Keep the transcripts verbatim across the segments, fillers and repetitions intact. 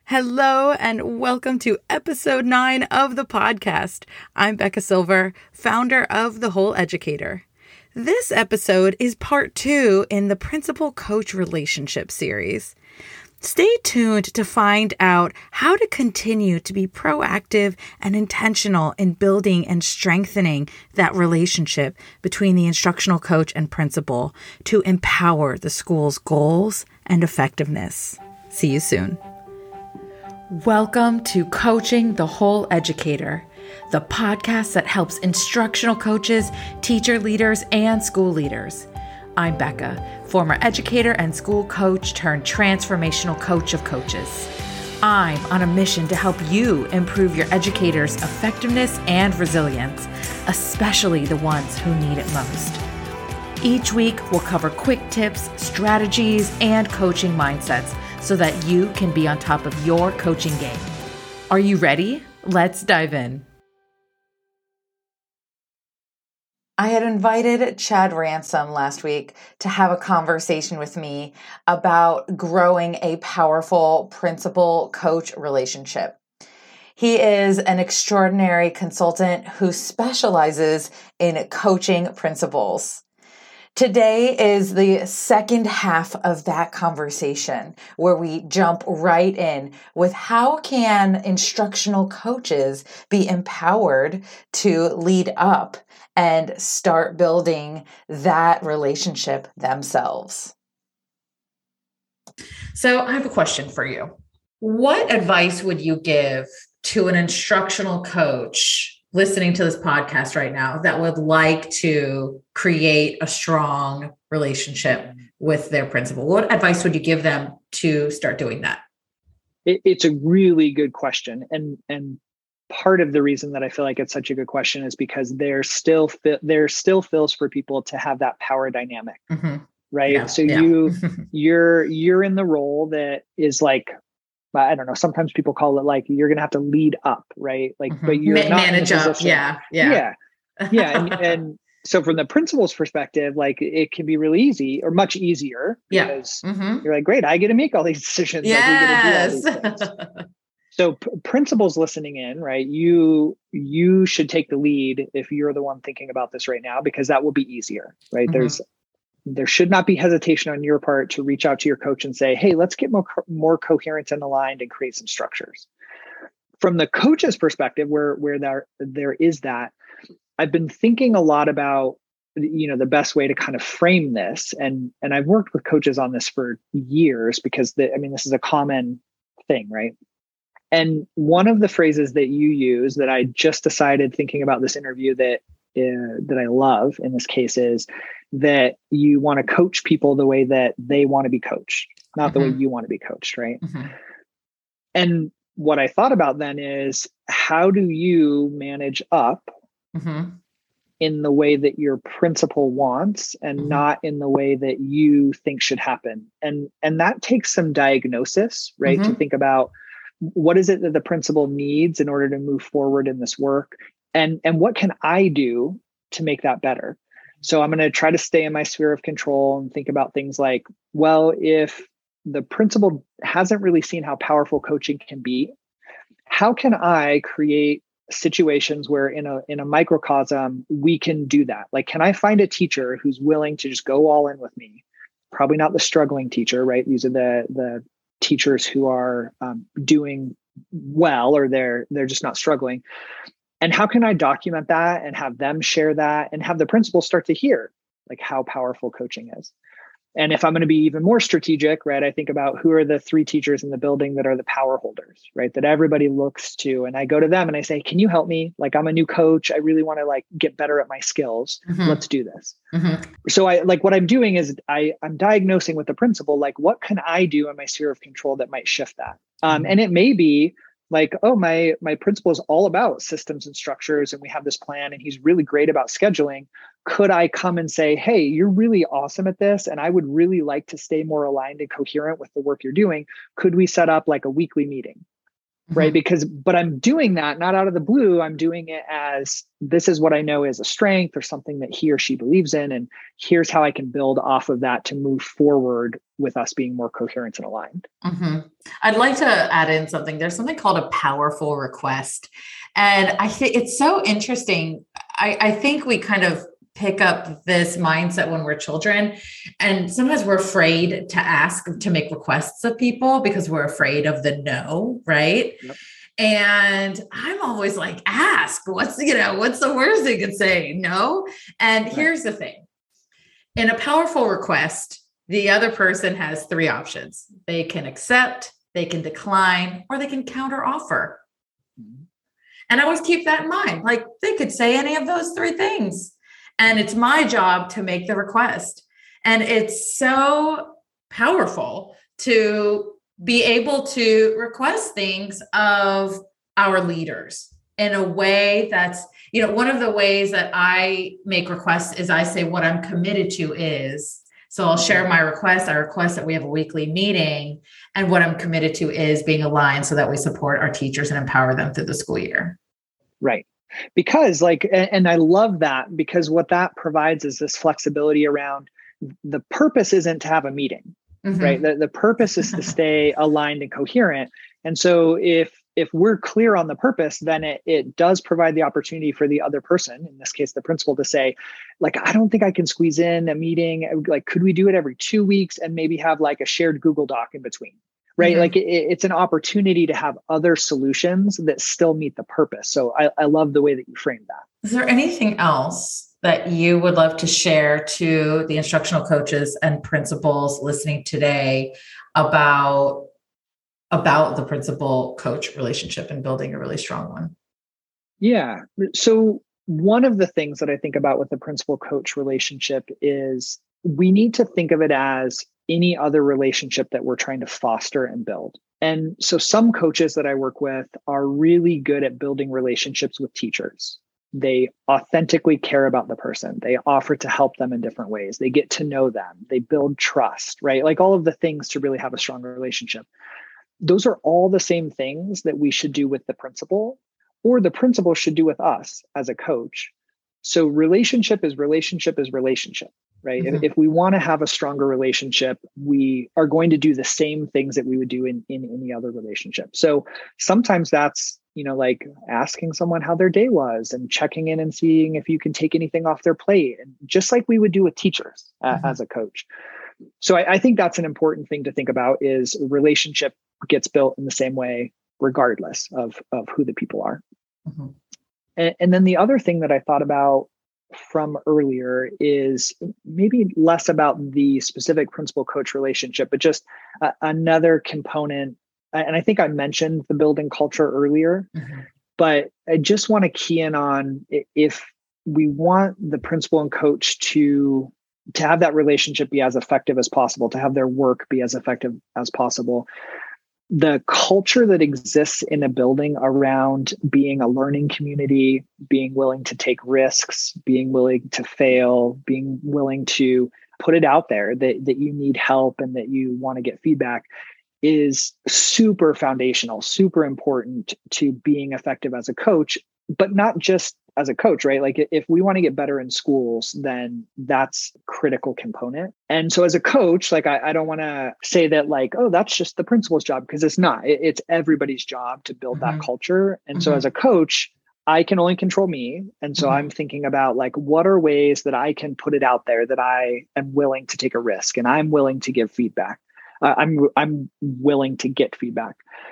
Hello and welcome to episode nine of the podcast. I'm Becca Silver, founder of The Whole Educator. This episode is part two in the principal-coach relationship series. Stay tuned to find out how to continue to be proactive and intentional in building and strengthening that relationship between the instructional coach and principal to empower the school's goals and effectiveness. See you soon. Welcome to Coaching the Whole Educator, the podcast that helps instructional coaches, teacher leaders, and school leaders. I'm Becca, former educator and school coach turned transformational coach of coaches. I'm on a mission to help you improve your educators' effectiveness and resilience, especially the ones who need it most. Each week, we'll cover quick tips, strategies, and coaching mindsets so that you can be on top of your coaching game. Are you ready? Let's dive in. I had invited Chad Ransom last week to have a conversation with me about growing a powerful principal-coach relationship. He is an extraordinary consultant who specializes in coaching principals. Today is the second half of that conversation where we jump right in with how can instructional coaches be empowered to lead up and start building that relationship themselves. So I have a question for you. What advice would you give to an instructional coach listening to this podcast right now that would like to create a strong relationship with their principal? What advice would you give them to start doing that? It, it's a really good question. And, and part of the reason that I feel like it's such a good question is because there still, fi- there still feels for people to have that power dynamic, mm-hmm. right? Yeah, so yeah. you, you're, you're in the role that is like, I don't know, sometimes people call it like, you're going to have to lead up, right? Like, mm-hmm. but you're Ma- not manage in a up. Yeah. Yeah. Yeah. Yeah. And, and so from the principal's perspective, like it can be really easy or much easier because yeah. mm-hmm. you're like, great, I get to make all these decisions. Yes. Like we get to do all these things. So p- principals listening in, right? You, you should take the lead if you're the one thinking about this right now, because that will be easier, right? Mm-hmm. There's, There should not be hesitation on your part to reach out to your coach and say, hey, let's get more, more coherent and aligned and create some structures. From the coach's perspective, where, where there, there is that, I've been thinking a lot about, you know, the best way to kind of frame this. And, and I've worked with coaches on this for years because the, I mean, this is a common thing, right? And one of the phrases that you use that I just decided thinking about this interview that Uh, that I love in this case is that you want to coach people the way that they want to be coached, not mm-hmm. the way you want to be coached, right? Mm-hmm. And what I thought about then is, how do you manage up mm-hmm. in the way that your principal wants and mm-hmm. not in the way that you think should happen? And, and that takes some diagnosis, right? Mm-hmm. To think about what is it that the principal needs in order to move forward in this work? And, and what can I do to make that better? So I'm going to try to stay in my sphere of control and think about things like, well, if the principal hasn't really seen how powerful coaching can be, how can I create situations where in a, in a microcosm, we can do that? Like, can I find a teacher who's willing to just go all in with me? Probably not the struggling teacher, right? These are the, the teachers who are um, doing well, or they're, they're just not struggling. And how can I document that and have them share that and have the principal start to hear like how powerful coaching is? And if I'm going to be even more strategic, right, I think about who are the three teachers in the building that are the power holders, right, that everybody looks to. And I go to them and I say, can you help me? Like, I'm a new coach. I really want to like get better at my skills. Mm-hmm. Let's do this. Mm-hmm. So I like what I'm doing is I, I'm diagnosing with the principal, like, what can I do in my sphere of control that might shift that? Um, mm-hmm. And it may be like, oh, my my principal is all about systems and structures, and we have this plan, and he's really great about scheduling. Could I come and say, hey, you're really awesome at this, and I would really like to stay more aligned and coherent with the work you're doing. Could we set up like a weekly meeting? right? Because, but I'm doing that not out of the blue. I'm doing it as this is what I know is a strength or something that he or she believes in. And here's how I can build off of that to move forward with us being more coherent and aligned. Mm-hmm. I'd like to add in something. There's something called a powerful request. And I think it's so interesting. I, I think we kind of pick up this mindset when we're children. And sometimes we're afraid to ask, to make requests of people because we're afraid of the no, right? Yep. And I'm always like, ask, what's, you know, what's the worst they could say? No. And right. Here's the thing. In a powerful request, the other person has three options. They can accept, they can decline, or they can counter offer. Mm-hmm. And I always keep that in mind. Like they could say any of those three things. And it's my job to make the request. And it's so powerful to be able to request things of our leaders in a way that's, you know, one of the ways that I make requests is I say what I'm committed to is. So I'll share my request. I request that we have a weekly meeting. And what I'm committed to is being aligned so that we support our teachers and empower them through the school year. Right. Because like, and I love that because what that provides is this flexibility around the purpose isn't to have a meeting, mm-hmm. right? The, the purpose is to stay aligned and coherent. And so if, if we're clear on the purpose, then it, it does provide the opportunity for the other person, in this case, the principal, to say, like, I don't think I can squeeze in a meeting. Like, could we do it every two weeks and maybe have like a shared Google Doc in between? Right. Mm-hmm. Like it, it's an opportunity to have other solutions that still meet the purpose. So I, I love the way that you framed that. Is there anything else that you would love to share to the instructional coaches and principals listening today about, about the principal coach relationship and building a really strong one? Yeah. So one of the things that I think about with the principal coach relationship is we need to think of it as any other relationship that we're trying to foster and build. And so some coaches that I work with are really good at building relationships with teachers. They authentically care about the person. They offer to help them in different ways. They get to know them. They build trust, right? Like all of the things to really have a strong relationship. Those are all the same things that we should do with the principal, or the principal should do with us as a coach. So relationship is relationship is relationship. Right. Mm-hmm. If, if we want to have a stronger relationship, we are going to do the same things that we would do in, in any other relationship. So sometimes that's, you know, like asking someone how their day was and checking in and seeing if you can take anything off their plate, and just like we would do with teachers uh, mm-hmm. as a coach. So I, I think that's an important thing to think about is relationship gets built in the same way, regardless of, of who the people are. Mm-hmm. And, and then the other thing that I thought about from earlier is maybe less about the specific principal coach relationship, but just uh, another component. And I think I mentioned the building culture earlier, mm-hmm. but I just want to key in on if we want the principal and coach to, to have that relationship be as effective as possible, to have their work be as effective as possible. The culture that exists in a building around being a learning community, being willing to take risks, being willing to fail, being willing to put it out there that, that you need help and that you want to get feedback is super foundational, super important to being effective as a coach, but not just as a coach, right? Like if we want to get better in schools, then that's a critical component. And so as a coach, like I, I don't want to say that like, oh, that's just the principal's job, because it's not. It, it's everybody's job to build mm-hmm. that culture. And mm-hmm. so as a coach, I can only control me. And so mm-hmm. I'm thinking about like, what are ways that I can put it out there that I am willing to take a risk and I'm willing to give feedback. Uh, I'm I'm willing to get feedback.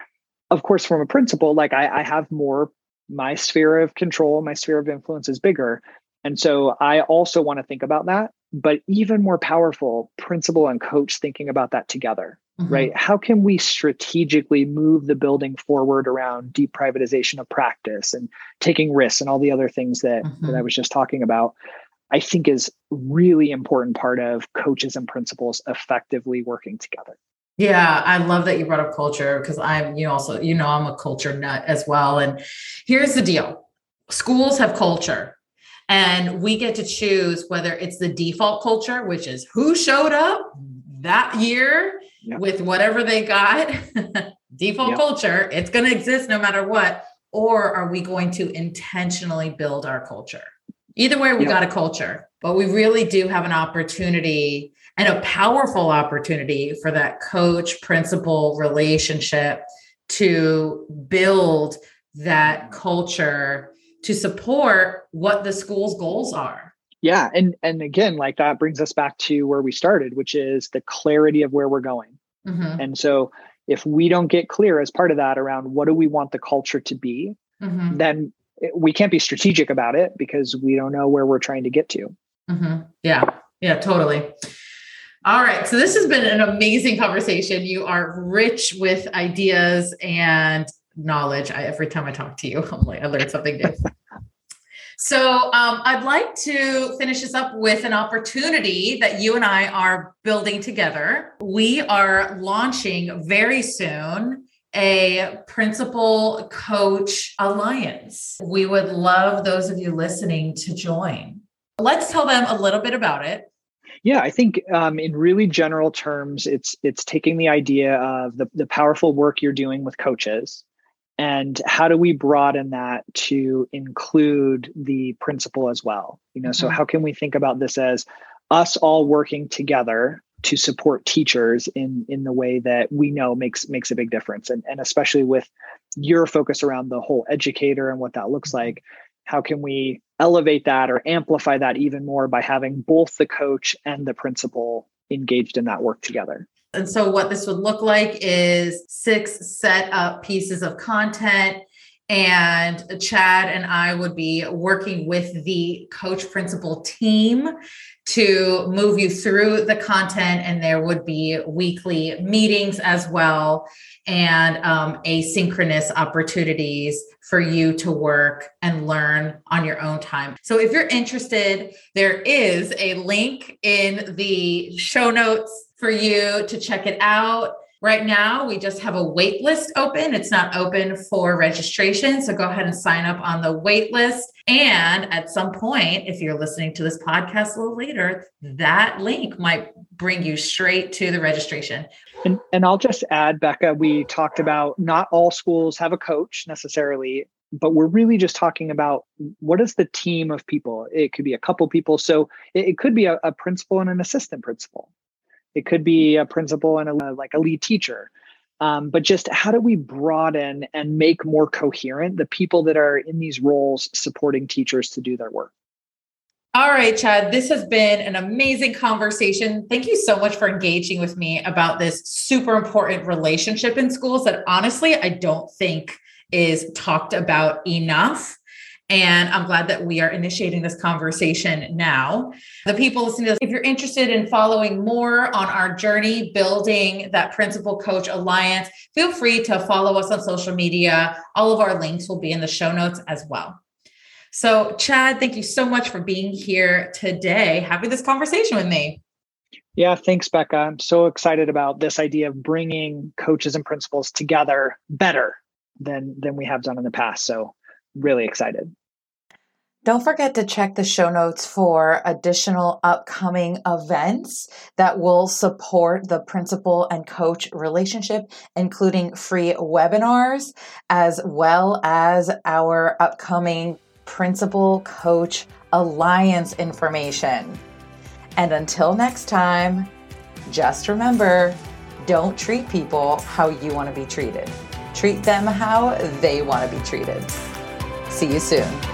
Of course, from a principal, like I, I have more, my sphere of control, my sphere of influence is bigger. And so I also want to think about that, but even more powerful, principal and coach thinking about that together, mm-hmm. right? How can we strategically move the building forward around deep privatization of practice and taking risks and all the other things that, mm-hmm. that I was just talking about? I think is really important part of coaches and principals effectively working together. Yeah, I love that you brought up culture, because I'm, you also, you know, I'm a culture nut as well. And here's the deal. Schools have culture, and we get to choose whether it's the default culture, which is who showed up that year yep. with whatever they got, default Yep. culture. It's going to exist no matter what. Or are we going to intentionally build our culture? Either way, we Yep. got a culture, but we really do have an opportunity and a powerful opportunity for that coach principal relationship to build that culture to support what the school's goals are. Yeah. And, and again, like that brings us back to where we started, which is the clarity of where we're going. Mm-hmm. And so if we don't get clear as part of that around what do we want the culture to be, Mm-hmm. then we can't be strategic about it because we don't know where we're trying to get to. Mm-hmm. Yeah. Yeah, totally. All right. So this has been an amazing conversation. You are rich with ideas and knowledge. I, every time I talk to you, I'm like, I learned something new. So um, I'd like to finish this up with an opportunity that you and I are building together. We are launching very soon a principal coach alliance. We would love those of you listening to join. Let's tell them a little bit about it. Yeah, I think um, in really general terms, it's it's taking the idea of the, the powerful work you're doing with coaches and how do we broaden that to include the principal as well? You know, mm-hmm. So how can we think about this as us all working together to support teachers in in the way that we know makes makes a big difference, and and especially with your focus around the whole educator and what that looks like. How can we elevate that or amplify that even more by having both the coach and the principal engaged in that work together? And so what this would look like is six set up pieces of content, and Chad and I would be working with the coach principal team to move you through the content. And there would be weekly meetings as well, and um, asynchronous opportunities for you to work and learn on your own time. So if you're interested, there is a link in the show notes for you to check it out. Right now, we just have a wait list open. It's not open for registration. So go ahead and sign up on the wait list. And at some point, if you're listening to this podcast a little later, that link might bring you straight to the registration. And, and I'll just add, Becca, we talked about not all schools have a coach necessarily, but we're really just talking about what is the team of people. It could be a couple people. So it, it could be a, a principal and an assistant principal. It could be a principal and a, like a lead teacher. Um, but just how do we broaden and make more coherent the people that are in these roles supporting teachers to do their work? All right, Chad, this has been an amazing conversation. Thank you so much for engaging with me about this super important relationship in schools that honestly, I don't think is talked about enough. And I'm glad that we are initiating this conversation now. The people listening to this, if you're interested in following more on our journey, building that Principal Coach Alliance, feel free to follow us on social media. All of our links will be in the show notes as well. So Chad, thank you so much for being here today, having this conversation with me. Yeah, thanks, Becca. I'm so excited about this idea of bringing coaches and principals together better than, than we have done in the past. So really excited. Don't forget to check the show notes for additional upcoming events that will support the principal and coach relationship, including free webinars, as well as our upcoming Principal Coach Alliance information. And until next time, just remember, don't treat people how you want to be treated. Treat them how they want to be treated. See you soon.